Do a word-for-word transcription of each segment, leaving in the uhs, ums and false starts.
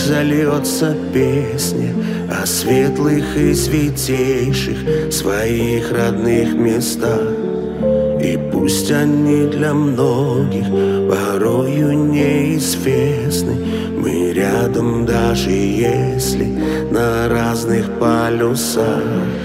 зальется песня о светлых и святейших своих родных местах. И пусть они для многих порою неизвестны, мы рядом, даже если на разных полюсах.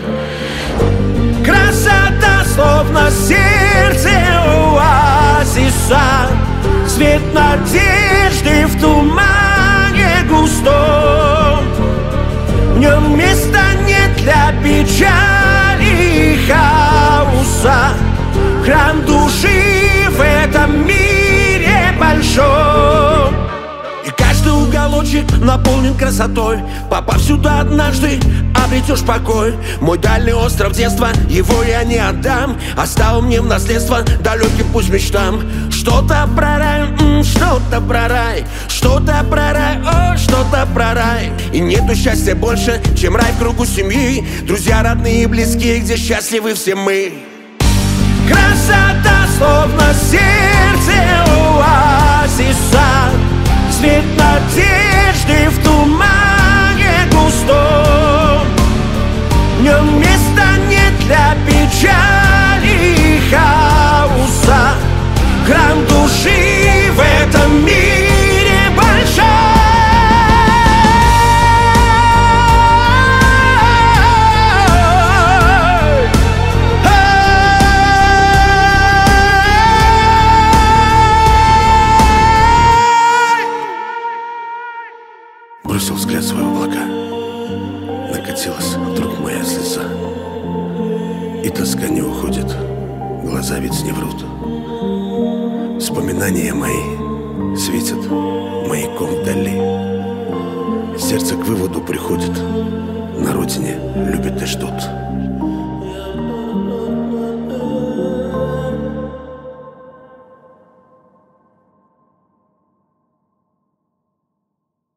Красота, словно сердце оазиса, свет надежды в тумане густом. В нем места нет для печали и хаоса, храм души в этом мире большом. И каждый уголочек наполнен красотой. Попав сюда однажды, обретешь покой. Мой дальний остров детства, его я не отдам. Оставил мне в наследство далеким пусть мечтам. Что-то про рай, м, что-то про рай, что-то про рай, о, что-то про рай. И нету счастья больше, чем рай в кругу семьи. Друзья, родные и близкие, где счастливы все мы. Красота, словно сердце оазиса, свет надежды в тумане густом. В нем места нет для печали и хаоса, храм души в этом мире большой. Бросил взгляд в свои облака, накатилась вдруг моя слеза. И тоска не уходит, глаза ведь не врут. Вспоминания мои светят маяком вдали. Сердце к выводу приходит, на родине любят и ждут.